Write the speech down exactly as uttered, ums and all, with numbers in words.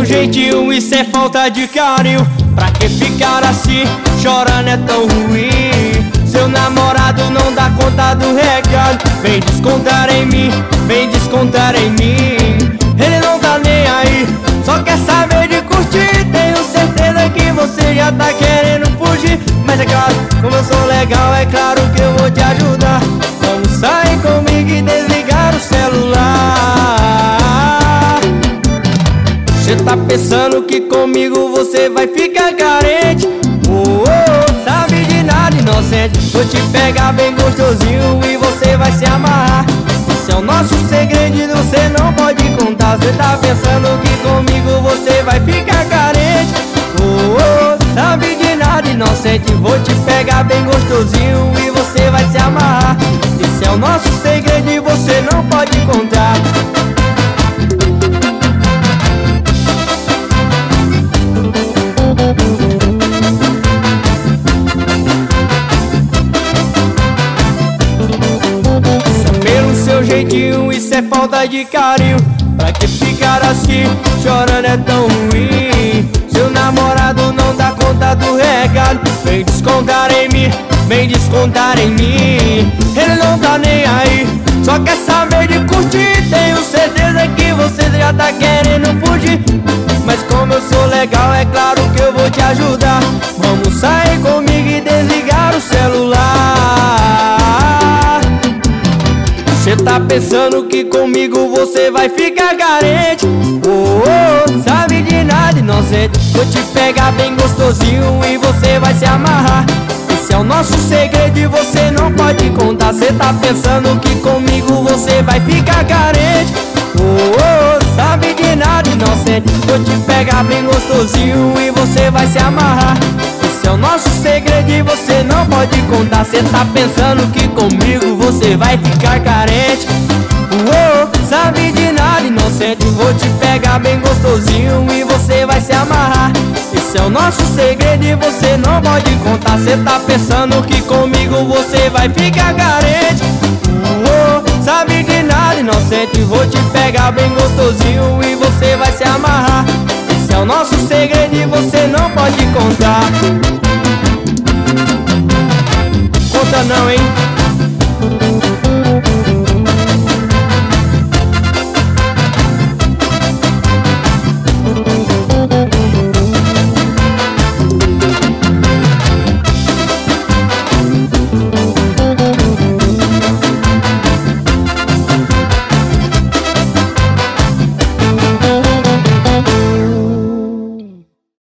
jeitinho, isso é falta de carinho. Pra que ficar assim, chorando é tão ruim? Seu namorado não dá conta do recado. Vem descontar em mim, vem descontar em mim. Ele não tá nem aí, só quer saber de curtir. Tenho certeza que você já tá querendo fugir. Mas é claro, como eu sou legal, é claro que eu vou te ajudar. Vamos sair comigo e desligar o celular. Cê tá pensando que comigo você vai ficar carente? Oh, oh, sabe de nada, inocente. Vou te pegar bem gostosinho e você vai se amarrar. Esse é o nosso segredo e você não pode contar. Cê tá pensando que comigo você vai ficar carente? Oh, oh, sabe de nada, inocente. Vou te pegar bem gostosinho e você vai se amarrar. Esse é o nosso segredo e você não pode contar. Jeitinho, isso é falta de carinho. Pra que ficar assim, chorando é tão ruim? Seu namorado não dá conta do recado. Vem descontar em mim, vem descontar em mim. Ele não tá nem aí, só quer saber de curtir. Tenho certeza que você já tá querendo fugir. Mas como eu sou legal, é claro que eu vou te ajudar. Vamos sair comigo e desligar o celular. Cê tá pensando que comigo você vai ficar carente? Oh, oh, sabe de nada, inocente. Vou te pegar bem gostosinho e você vai se amarrar. Esse é o nosso segredo e você não pode contar. Cê tá pensando que comigo você vai ficar carente? Oh, oh, sabe de nada, inocente. Vou te pegar bem gostosinho e você vai se amarrar. Esse é o nosso segredo e você não pode contar. Cê tá pensando que comigo você vai ficar carente? Uou, sabe de nada, inocente. Vou te pegar bem gostosinho e você vai se amarrar. Esse é o nosso segredo e você não pode contar. Cê tá pensando que comigo você vai ficar carente? Uou, sabe de nada, inocente. Vou te pegar bem gostosinho e você vai se amarrar. Esse é o nosso segredo e você não pode contar.